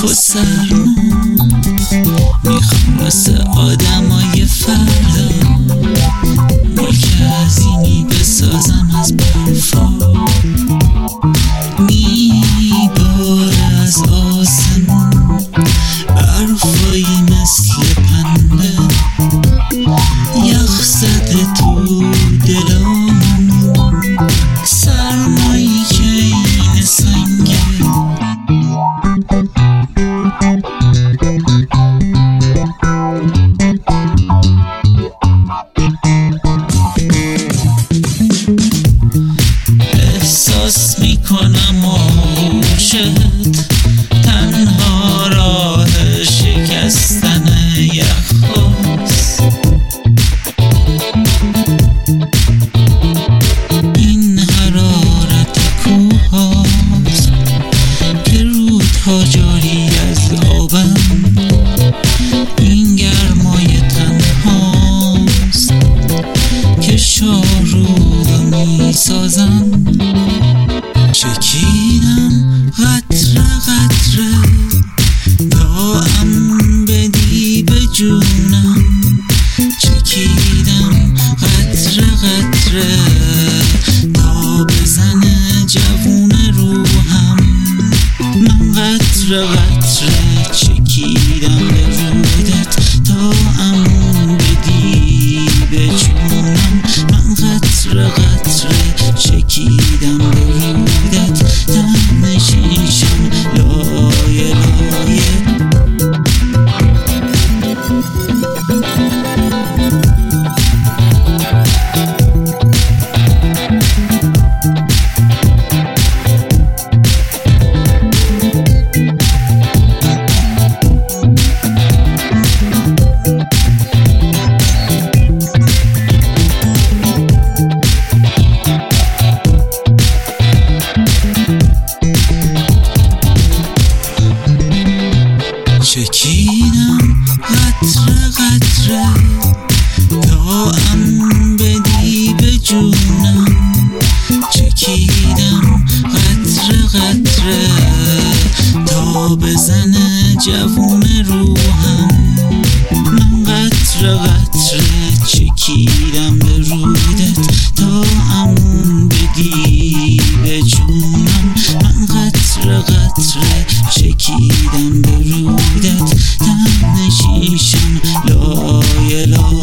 و سرما میخوام واسه آدمای فردا ملک عظیمی بسازم از برفا. میباره از آسمون برفایی مثل پنبه، یخ زده تو دلامون سرمایی که این سنگه. احساس میکنم آغوشت تنها راه شکستن یخ‌هاست. این حرارت کوه‌هاست که رودها جاری از آبن. این گرمای تنهاست که شاهرودو میسازن. چکیدم قطره قطره داغم بدی به جونم. چکیدم قطره قطره تا بزنه جوون روحم. من قطره قطره چکیدم به رودت تا امون بدی به جونم. من قطره قطره چکیدم به رودت تنشینشم لایه لایه. چکیدم قطره قطره تا امون بدی به جونم. چکیدم قطره قطره تا بزنه جوون روحم. من قطره قطره چکیدم به رودت تا امون بدی به جونم. من قطره قطره چکیدم به رودت تنشینشم لایه لایه.